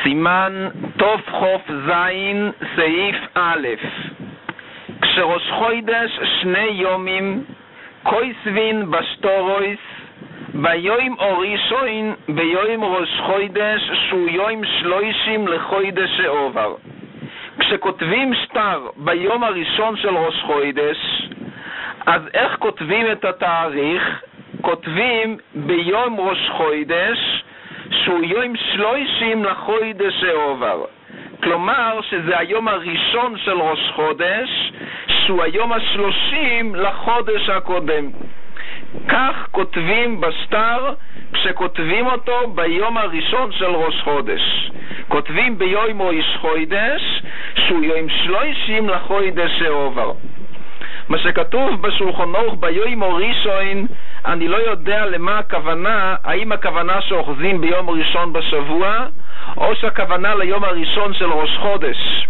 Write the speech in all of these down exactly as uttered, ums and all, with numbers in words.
סימן תוף חוף זין סעיף א'. כשראש חוידש שני יומים קויסבין בשטורויס ביום אורישוין ביום ראש חוידש שהוא יום שלושים לחוידש שעובר. כשכותבים שטר ביום הראשון של ראש חוידש, אז איך כותבים את התאריך? כותבים ביום ראש חוידש שהוא יום שלושים לחוידש שעובר, כלומר שזה היום הראשון של ראש חודש שהוא היום השלושים לחודש הקודם. כך כותבים בשטר כשכותבים אותו ביום הראשון של ראש חודש. כותבים ביום ראש חודש שהוא יום שלושים לחודש שעובר. מה שכתוב בשולחן ערוך ביום הראשון, אני לא יודע למה הכוונה, האם הכוונה שאוחזים ביום ראשון בשבוע או שהכוונה ליום הראשון של ראש חודש.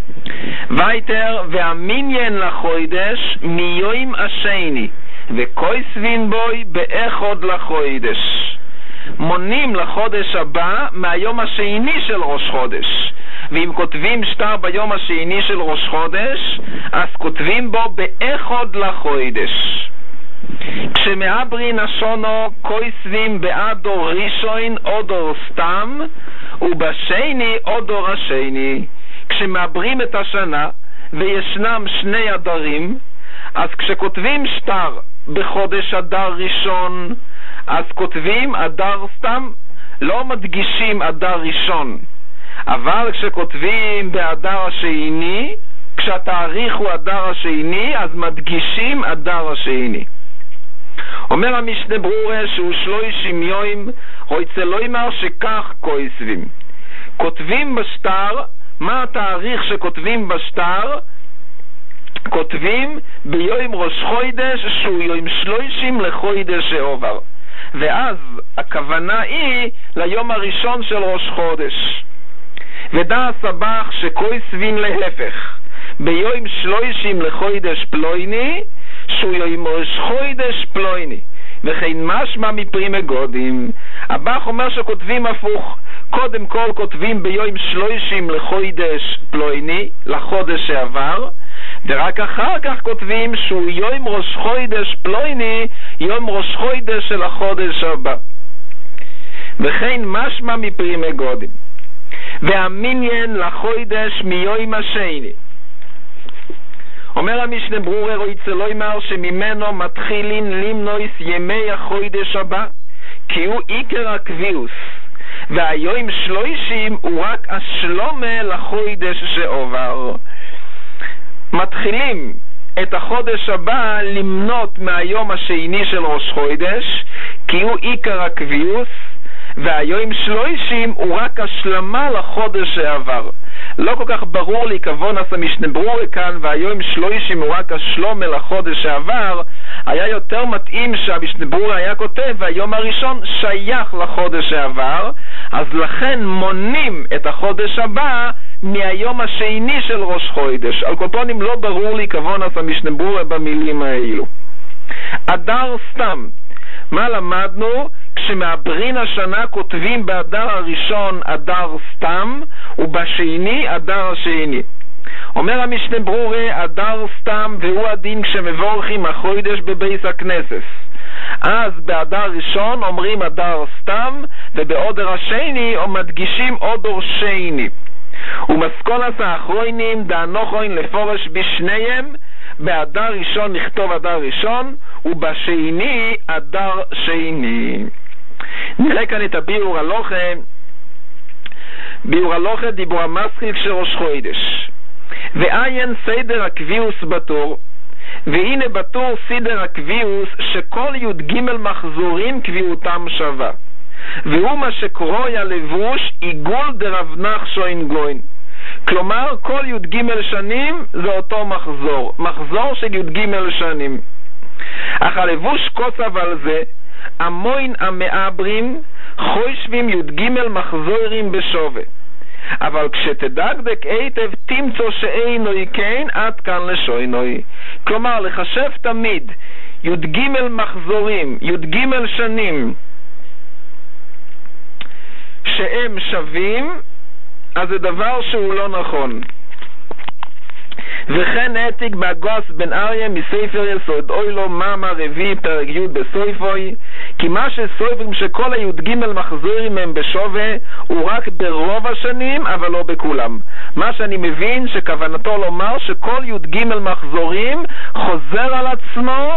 וייטר, והמניין לחודש מיום השני וקויסבין בוי באחד לחודש. מונים לחודש הבא מהיום השני של ראש חודש, ואם כותבים שטר ביום השני של ראש חודש אז כותבים בו באחד לחודש. כשמעברין השונו קויסבים באדור ראשון אודור סתם ובשני אודור השני. כשמעברים את השנה וישנם שני אדרים, אז כשכותבים שטר בחודש אדר ראשון אז כותבים אדר סתם, לא מדגישים אדר ראשון. אבל כשכותבים באדר השני, כשהתאריך הוא אדר השני, אז מדגישים אדר השני. אומר המשנה ברורה שהוא שלושים יום, רוצה לא אמר שכך כויסבים. כותבים בשטר, מה התאריך שכותבים בשטר? כותבים ביום ראש חוידש שהוא יום שלושים לחוידש שעובר, ואז הכוונה היא ליום הראשון של ראש חודש. ודע סבח שכויסבין להפך ביום שלושים לחוידש פלויני שהוא יום ראש חוידש פלויני, וכן משמע מפרי מגודים. הבח אומר שכותבים הפוך, קודם כל כותבים ביום שלושים לחוידש פלויני לחודש שעבר, ורק אחר כך כותבים שהוא יום ראש חוידש פלויני יום ראש חוידש של החודש הבא, וכן משמע מפרי מגודים. והמניין לחוידש מיום השני. אומר המשנה ברורה רוצה לא אמר שממנו מתחילים למנויס ימי החוידש הבא, כי הוא עיקר הקביעוס, והיום שלושים הוא רק השלומה לחוידש שעובר. מתחילים את החודש הבא למנות מהיום השני של ראש חודש, כי הוא עיקר הקביעוס, והיום שלושים הוא רק השלמה לחודש שעבר. לא כל כך ברור לי כבון עשה משנה ברורה כאן, והיום שלושים הוא רק השלומה לחודש שעבר. היה יותר מתאים שהמשנה ברורה היה כותב והיום הראשון שייך לחודש שעבר, אז לכן מונים את החודש הבא מהיום השני של ראש חודש. על כל פנים לא ברור לי כבון עשה משנה ברורה במילים האלו. אדר סתם, מה למדנו? כשמעברין השנה כותבים באדר הראשון אדר סתם ובשני אדר השני. אומר המשנה ברורה אדר סתם והוא הדין כשמבורכים החוידש בבית הכנסת. אז באדר ראשון אומרים אדר סתם, ובאודר השני מדגישים אודר שני. ומסכולת האחרונים דאנוכוין לפורש בשניהם, באדר ראשון נכתוב אדר ראשון ובשני אדר שני. נראה כאן את הביאור הלוכה. ביאור הלוכה דיבור המסחיל של ראש חודש. ועיין סדר הקביעוס בתור, והנה בתור סדר הקביעוס שכל י' ג' מחזורים קביעותם שווה, והוא מה שקרוי הלבוש עיגול דרב נחשון גוין. כלומר כל י' ג' שנים זה אותו מחזור, מחזור של י' ג' שנים. אך הלבוש כוסף על זה המוין המעברים חושבים י' ג' מחזורים בשווה, אבל כשתדקדק היטב תמצוא שאינוי כן עד כאן לשוינוי. כלומר לחשב תמיד י' ג' מחזורים, י' ג' שנים שהם שווים, אז זה דבר שהוא לא נכון. וכן העתיק בהגוס בן אריה מספר יסוד אוילו מאמר רביעי פרק י' בסויפוי, כי מה שסויפרים שכל הי"ג מחזורים הם בשווה הוא רק ברוב השנים אבל לא בכולם. מה שאני מבין שכוונתו לומר שכל י"ג מחזורים חוזר על עצמו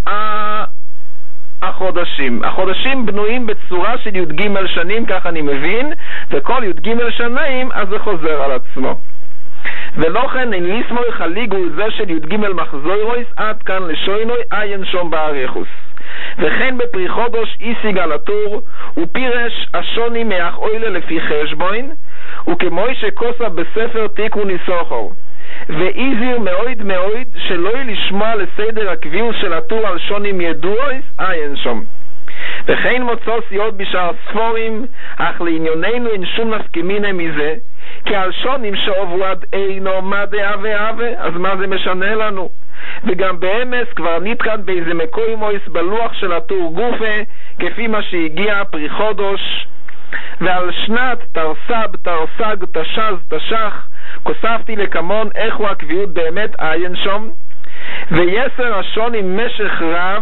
החודשים. החודשים בנויים בצורה של י"ג שנים, כך אני מבין, וכל י"ג שנים אז זה חוזר על עצמו. ולא כן אין ליסמוי חליגו זה של י"ג מחזוירויס עד כאן לשוינוי עין שום באריכוס. וכן בפרי חודש איסי גלטור ופירש השוני מאח אוילה לפי חשבוין, וכמוי שקוסה בספר תיקוני סוחר, ואיזיר מאוד מאוד שלא לשמוע לסדר הקביל של הטור על שונים ידועויס עין שום. וכן מוצא סיעות בשאר ספורים, אך לענייננו אין שום מסכימינה מזה, כי על שונים שעובו עד אינו מה דעה ואהבה, אז מה זה משנה לנו? וגם באמס כבר נתקן באיזה מקוי מויס בלוח של הטור גופה, כפי מה שהגיע פרי חודש, ועל שנת תרסב, תרסג, תשז, תשח, כוספתי לכמון איך הוא הקביעות באמת עין שום, ויסר השונים משך רב,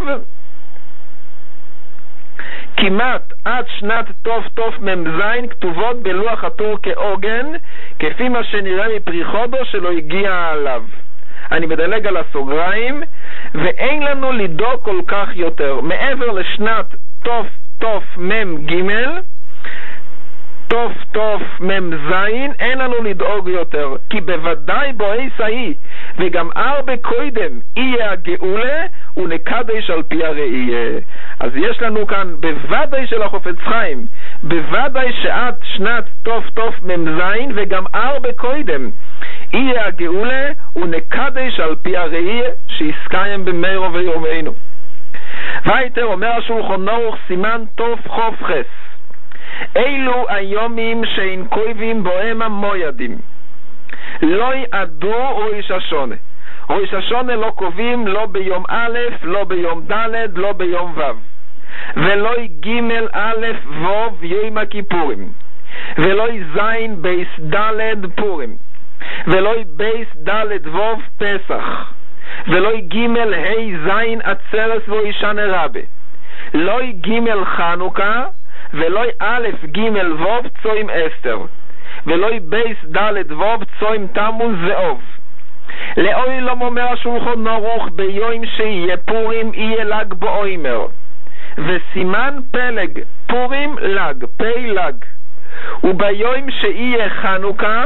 כמעט עד שנת טוב טוב ממזין כתובות בלוח הטור כעוגן, כפי מה שנראה מפרי חודש שלא הגיע עליו. אני מדלג על הסוגריים, ואין לנו לדאוג כל כך יותר. מעבר לשנת טוב טוב מם ג' טוב טוב מם זין, אין לנו לדאוג יותר, כי בוודאי בואי סאי, וגם ארבע קודם יהיה הגאולה, ונקדש על פי הראייה. אז יש לנו כאן בוודאי של החופץ חיים, בוודאי שעד שנת טוב טוב מם זין, וגם ארבע קודם יהיה הגאולה, ונקדש על פי הראייה, שיסקיים במאירו ויומנו. ויתר אומר השולחן ערוך סימן טוב חוף חס, אילו היומים שאין קויבים בוהם המוידים, לא יעדו ראש השונה. ראש השונה לא קובעים לא ביום א', לא ביום ד', לא ביום ו', ולא ג' א' ו' יום הכיפורים, ולא זין בייס ד' פורים, ולא בייס ד' ו' פסח, ולא ג' ה' זין עצרס ואישנה רבה, לא ג' חנוכה, ולא א' ג' ו' צוים אסתר, ולא בייס ד' ו' צוים תמוז ואוב. לאוי לא אומר השולחן ערוך ביום שיהיה פורים יהיה לג באוימר, וסימן פלג פורים לג פי לג, וביום שיהיה חנוכה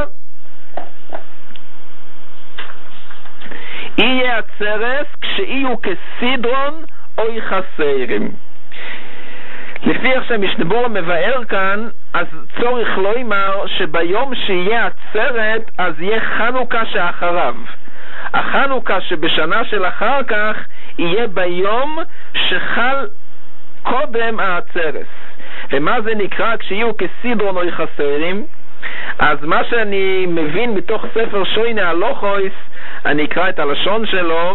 יהיה עצרס כשיהיו כסדרון או חסרים. לפי איך שהמשנבור מבאר כאן, אז צורך לא אמר שביום שיהיה עצרת אז יהיה חנוכה שאחריו. החנוכה שבשנה של אחר כך יהיה ביום שחל קודם העצרת. ומה זה נקרא כשיהיו כסדרון או חסרים? אז מה שאני מבין מתוך ספר שוינה הלוכויס, אני אקרא את הלשון שלו.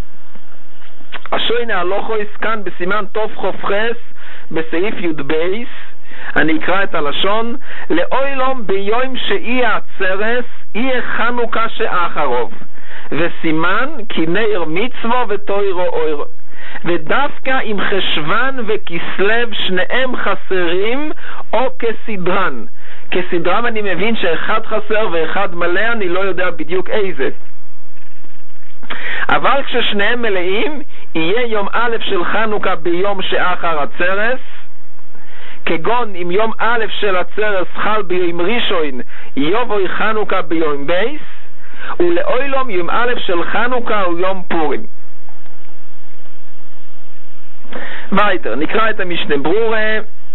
השוינה הלוכויס כאן בסימן טוב חוף חס בסעיף י' בייס, אני אקרא את הלשון: לאוילום ביום שיהיה עצרס יהיה חנוכה שאחרוב, וסימן כי נר מצווה ותוירו אויר, ודווקא עם חשבן וכסלב שניהם חסרים או כסדרן. כסדרן אני מבין שאחד חסר ואחד מלא, אני לא יודע בדיוק איזה, אבל כששניהם מלאים יהיה יום א' של חנוכה ביום שאחר עצרס, כגון אם יום א' של עצרס חל ביום ראשון יבוא חנוכה ביום בייס, ולאוילום יום א' של חנוכה הוא יום פורים. ויתר נקרא את המשנה ברורה,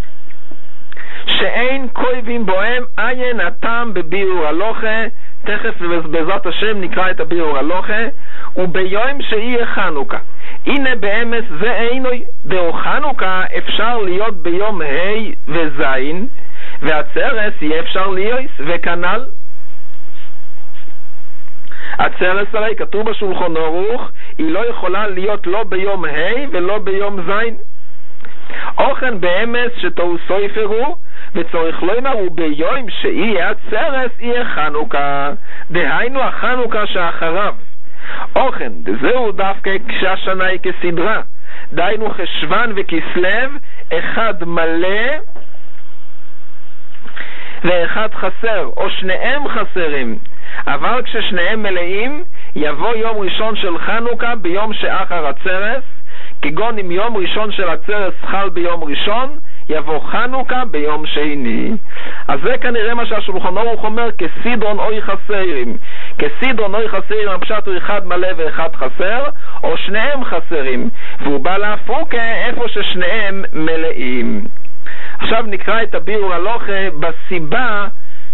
שאין קויבים בוהם עין הטעם בביאור הלוכה. תכף בעזרת השם נקרא את הביאור הלוכה. וביום שיהיה חנוכה, הנה באמס זה אינוי, דאו חנוכה אפשר להיות ביום ה' וזין, והצרס יהיה אפשר להיות וכנל. הצרס הרי כתוב בשולחן ערוך היא לא יכולה להיות לא ביום ה' ולא ביום זין. אוכן באמס שתאו סויפרו, וצורך לא אמר וביום שיהיה עצרס יהיה חנוכה, דהיינו החנוכה שאחריו. אוכן, דזהו דווקא כשהשנה היא כסדרה, דהיינו חשוון וכסלו, אחד מלא ואחד חסר, או שניהם חסרים, אבל כששניהם מלאים יבוא יום ראשון של חנוכה ביום שאחר עצרס, כגון אם יום ראשון של עצרס חל ביום ראשון, יבוא חנוכה ביום שני. אז זה כנראה מה שהשולחן ערוך אומר כסידרון אוי חסרים. כסידרון אוי חסרים, הפשט הוא אחד מלא ואחד חסר, או שניהם חסרים, והוא בא להפוקה איפה ששניהם מלאים. עכשיו נקרא את הביאור הלוכה בסיבה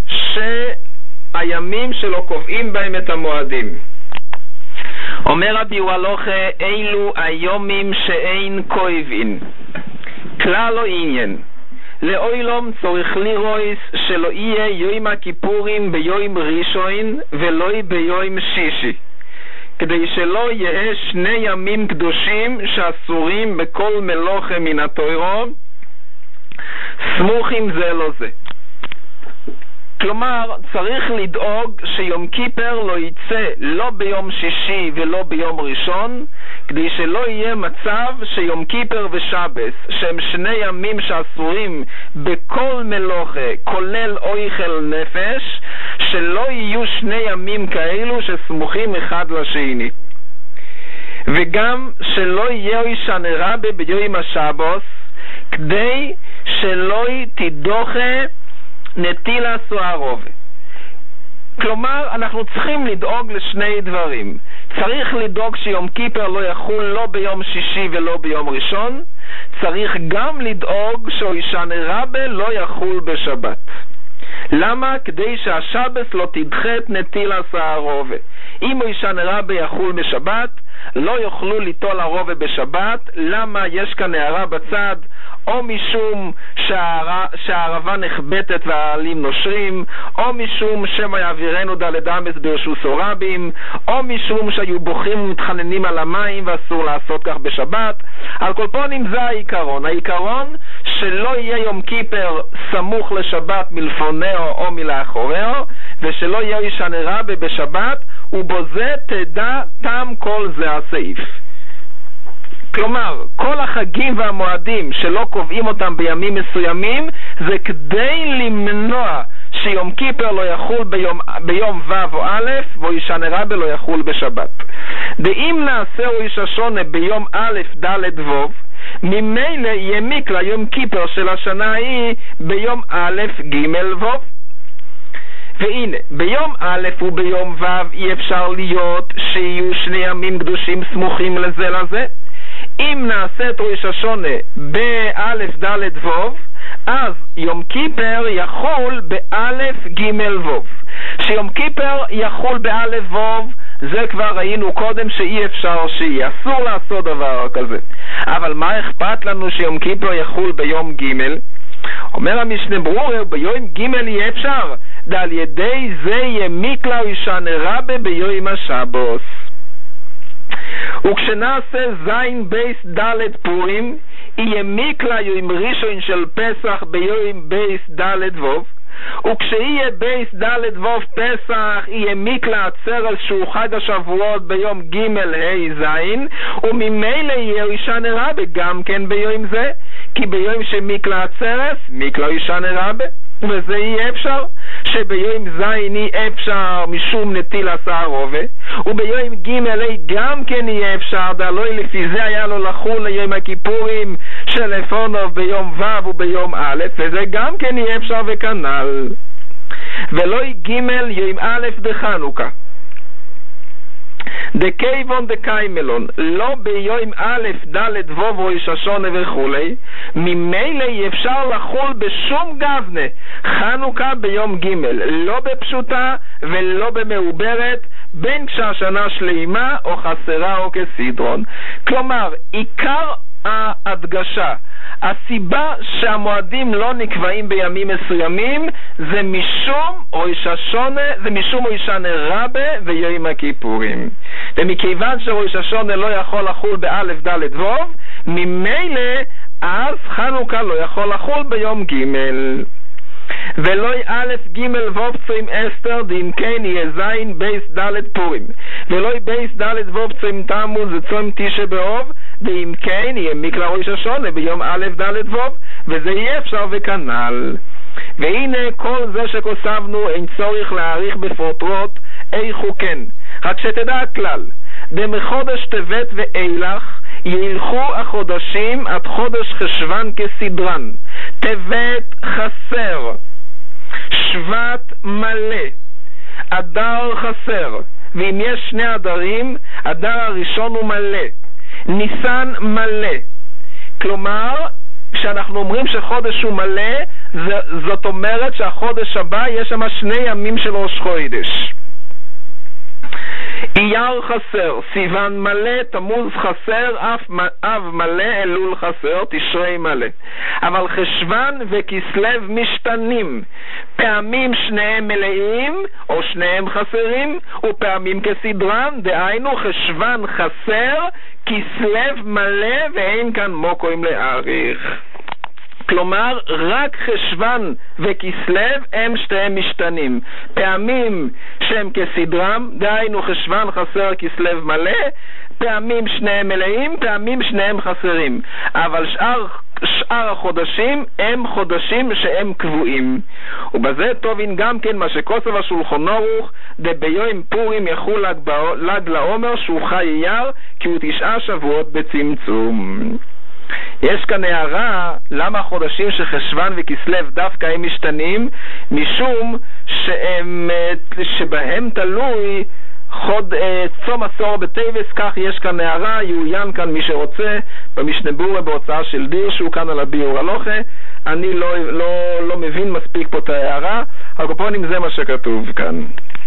שהימים שלו קובעים בהם את המועדים. אומר הביאור הלוכה, אילו היומים שאין קובעים, כלל לא עניין. לאוילום צורך לירויס שלא יהיה יום הכיפורים ביום ראשון ולא ביום שישי, כדי שלא יהיה שני ימים קדושים שאסורים בכל מלוכה מן התורה, סמוכים זה לא זה. כלומר, צריך לדאוג שיום כיפר לא יצא לא ביום שישי ולא ביום ראשון, כדי שלא יהיה מצב שיום כיפר ושבס, שהם שני ימים שאסורים בכל מלוכה, כולל אוכל נפש, שלא יהיו שני ימים כאלו שסמוכים אחד לשני. וגם שלא יהיה אישן רבה ביום השבוס, כדי שלא תדוחה נטילה סוערוב. כלומר, אנחנו צריכים לדאוג לשני דברים. צריך לדאוג שיום כיפר לא יחול לא ביום שישי ולא ביום ראשון. צריך גם לדאוג שאישן רבה לא יחול בשבת. למה? כדי שהשבס לא תדחה את נטילה סוערוב. אם אישן רבה יחול בשבת, לא יוכלו ליטול הרובה בשבת. למה? יש כאן הערה בצד, או משום שהערבה נחבטת והעלים נושרים, או משום שמא יעבירנו דלת אמס ברשוס או רבים, או משום שהיו בוכים ומתחננים על המים ואסור לעשות כך בשבת. על כל פנים זה העיקרון. העיקרון שלא יהיה יום כיפר סמוך לשבת מלפונהו או מלאחורהו, ושלא יהיה אישן רבה בשבת, ובזה תדע תם כל זה הסעיף. כלומר, כל החגים והמועדים שלא קובעים אותם בימים מסוימים, זה כדי למנוע שיום כיפר לא יחול ביום, ביום ו' או א', ואישן רבה לא יחול בשבת. ואם נעשה איש השונה ביום א', ד' ו', ממילא ימיק ליום כיפר של השנה ההיא ביום א', ג' ו'. והנה, ביום א' וביום ו' אי אפשר להיות שיהיו שני ימים קדושים סמוכים לזה לזה. אם נעשה את ראש השונה באלף ד' ו', אז יום כיפר יחול באלף ג' ו'. שיום כיפר יחול באלף ו', זה כבר ראינו קודם שאי אפשר שיהיה, אסור לעשות דבר כזה. אבל מה אכפת לנו שיום כיפר יחול ביום ג'? אומר המשנה ברורה, ביום ג' יהיה אפשר, ועל ידי זה ימיק לה אישן רבה ביום השבוס. וכשנעשה זין בייס ד' פורים, ימיק לה יום ראשון של פסח ביום בייס ד' ו', וכשיהיה בייס ד' ו' פסח ימיק לה עצרס שהוא חג השבועות ביום ג' ה' זין, וממילא יהיה אישן רבה גם כן ביום זה, כי ביום שמיק לה עצרס מיק לה אישן רבה. וזה יהיה אפשר שביום זין יהיה אפשר משום נטילה סערובה, וביום ג' גם כן יהיה אפשר, דלוי לפי זה היה לו לחול ליום הכיפורים של לפונוב ביום ו' וביום א', וזה גם כן יהיה אפשר וכנל. ולא ג' יום א' דחנוכה דקייבון דקיימלון, לא ביום א' ד' ו' או איש השונה וכולי, ממילא אי אפשר לחול בשום גבנה חנוכה ביום ג', לא בפשוטה ולא במעוברת, בין כשהשנה שלימה או חסרה או כסדרון. כלומר, עיקר ההדגשה, הסיבה שהמועדים לא נקבעים בימים מסוימים, זה משום ראש השונה, זה משום אישן רבה ויום הכיפורים. ומכיוון שראש השונה לא יכול לחול באלף ד' ו', ממילא אז חנוכה לא יכול לחול ביום ג'. ולוי א' ג' ו' צוים אסתר, דאם כן יהיה זין בייס ד' פורים, ולוי בייס ד' ו' צוים תמוז וצוים תשעה באב, דאם כן יהיה מקרא ראש השונה ביום א' ד' ו', וזה יהיה אפשר וכנ"ל. והנה כל זה שכוסבנו אין צורך להעריך בפרוטרוט איך הוא כן, רק שתדע הכלל, במחודש טבת ואילך ילכו החודשים עד חודש חשוון כסדרן, טבת חסר, שבט מלא, אדר חסר, ואם יש שני אדרים, אדר הראשון הוא מלא, ניסן מלא. כלומר, כשאנחנו אומרים שחודש הוא מלא, זאת אומרת שהחודש הבא יש שם שני ימים של ראש חודש. אייר חסר, סיוון מלא, תמוז חסר, אב מלא, אלול חסר, תשרי מלא. אבל חשוון וכסלו משתנים, פעמים שניהם מלאים או שניהם חסרים, ופעמים כסדרן, דהיינו חשוון חסר, כסלו מלא, ואין כאן מוקוים להעריך. כלומר, רק חשוון וכסלו הם שתיהם משתנים. פעמים שהם כסדרם, דהיינו חשוון חסר כסלו מלא, פעמים שניהם מלאים, פעמים שניהם חסרים. אבל שאר, שאר החודשים הם חודשים שהם קבועים. ובזה טובין גם כן מה שכוסף השולחן ערוך, דביום פורים יחול לג, לג לעומר שהוא חי אייר, כי הוא תשעה שבועות בצמצום. יש כאן הערה למה החודשים של חשוון וכסלו דווקא הם משתנים, משום שהם, שבהם תלוי חוד צום עשור בטייבס. כך יש כאן הערה, יעוין כאן מי שרוצה במשנה ברורה בהוצאה של דיר שהוא כאן על הביאור הלוכה. אני לא, לא, לא מבין מספיק פה את ההערה, אבל קופונים זה מה שכתוב כאן.